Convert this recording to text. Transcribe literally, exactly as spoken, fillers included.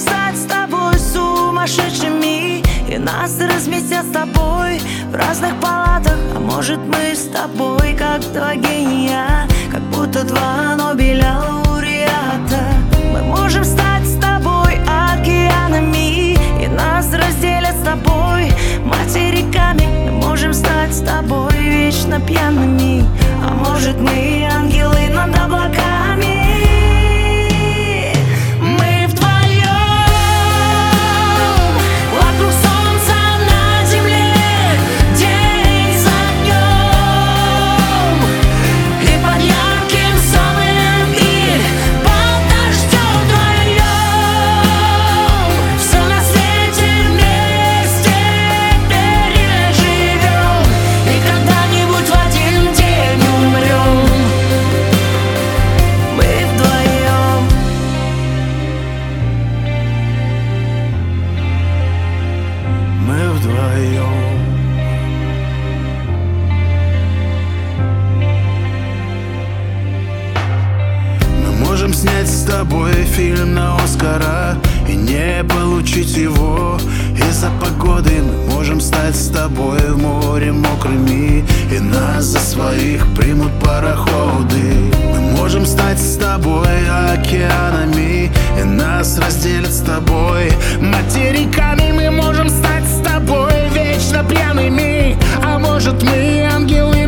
стать с тобой сумасшедшими, и нас разместят с тобой в разных палатах. А может, мы с тобой как два гения, как будто два Нобеля лауреата. Мы можем стать с тобой океанами, и нас разделят с тобой материками. Мы можем стать с тобой вечно пьяными, а может, мы ангелы над облаками. Снять с тобой фильм на Оскара и не получить его из-за погоды. Мы можем стать с тобой в море мокрыми, и нас за своих примут пароходы. Мы можем стать с тобой океанами, и нас разделят с тобой материками. Мы можем стать с тобой вечно пьяными, а может, мы ангелы